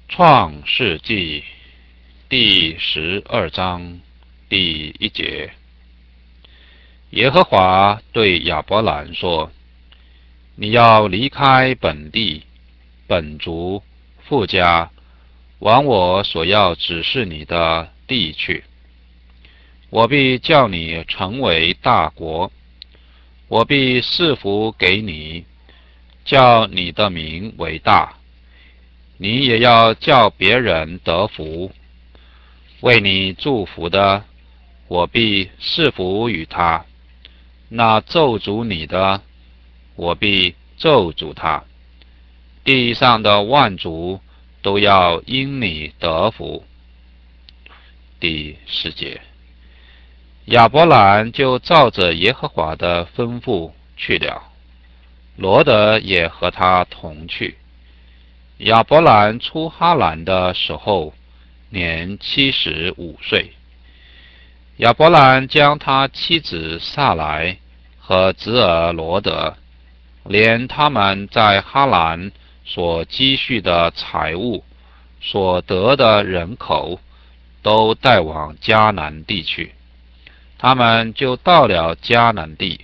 创世纪第12章第1节，耶和华对亚伯兰说：你要离开本地、本族、父家，往我所要指示你的地去。我必叫你成为大国，我必赐福给你，叫你的名为大。你也要叫别人得福。为你祝福的，我必赐福与他；那咒诅你的，我必咒诅他。地上的万族都要因你得福。第4节，亚伯兰就照着耶和华的吩咐去了，罗得也和他同去。亚伯兰出哈兰的时候，年75岁。亚伯兰将他妻子撒来和侄儿罗得，连他们在哈兰所积蓄的财物、所得的人口，都带往迦南地去。他们就到了迦南地。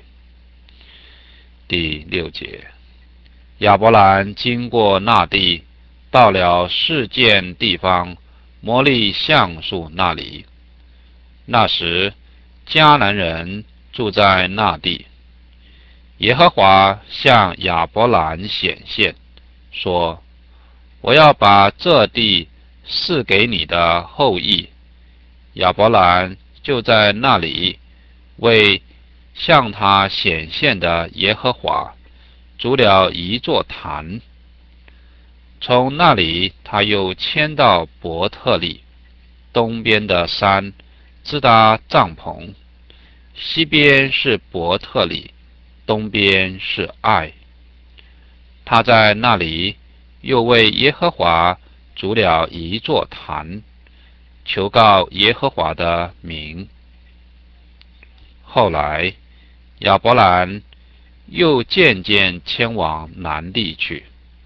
第6节，亚伯兰经过那地，到了示剑地方摩利橡树那里。那时，迦南人住在那地。耶和华向亚伯兰显现，说：我要把这地赐给你的后裔。亚伯兰就在那里为向他显现的耶和华筑了一座坛。从那里他又迁到伯特利东边的山，支搭帐篷，西边是伯特利，东边是爱。他在那里又为耶和华筑了一座坛，求告耶和华的名。后来亚伯兰又渐渐迁往南地去。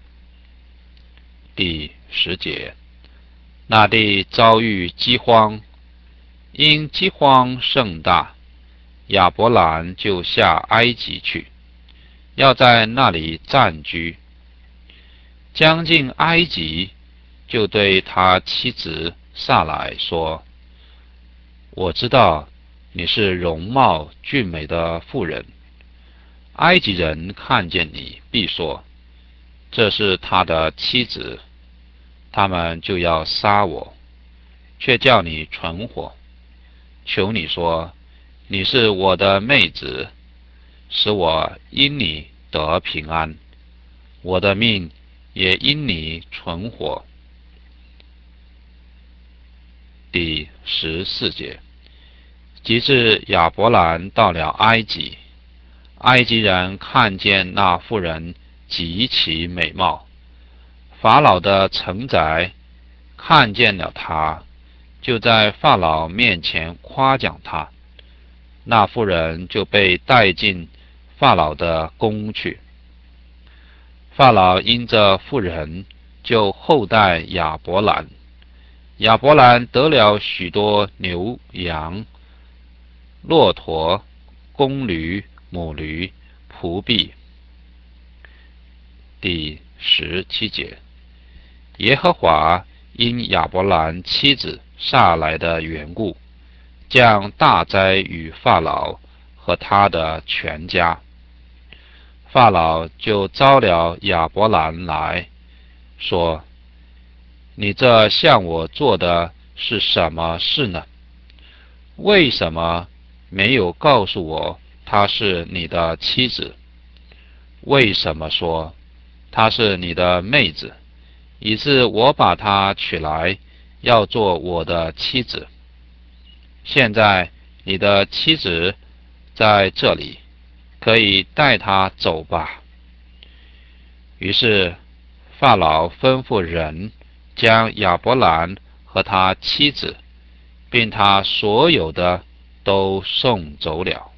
第10节，那地遭遇饥荒，因饥荒甚大，亚伯兰就下埃及去，要在那里暂居。将近埃及，就对他妻子撒来说：我知道你是容貌俊美的妇人，埃及人看见你，必说：这是他的妻子。他们就要杀我，却叫你存活。求你说，你是我的妹子，使我因你得平安，我的命也因你存活。第14节，及至亚伯兰到了埃及，埃及人看见那妇人极其美貌，法老的臣宰看见了他，就在法老面前夸奖他。那妇人就被带进法老的宫去。法老因这妇人，就厚待亚伯兰。亚伯兰得了许多牛羊、骆驼、公驴、母驴、仆婢。第17节，耶和华因亚伯兰妻子撒来的缘故，降大灾与法老和他的全家。法老就招了亚伯兰来，说：你这向我做的是什么事呢？为什么没有告诉我她是你的妻子？为什么说她是你的妹子，以致我把她娶来，要做我的妻子？现在你的妻子在这里，可以带她走吧。于是法老吩咐人将亚伯兰和他妻子，并他所有的都送走了。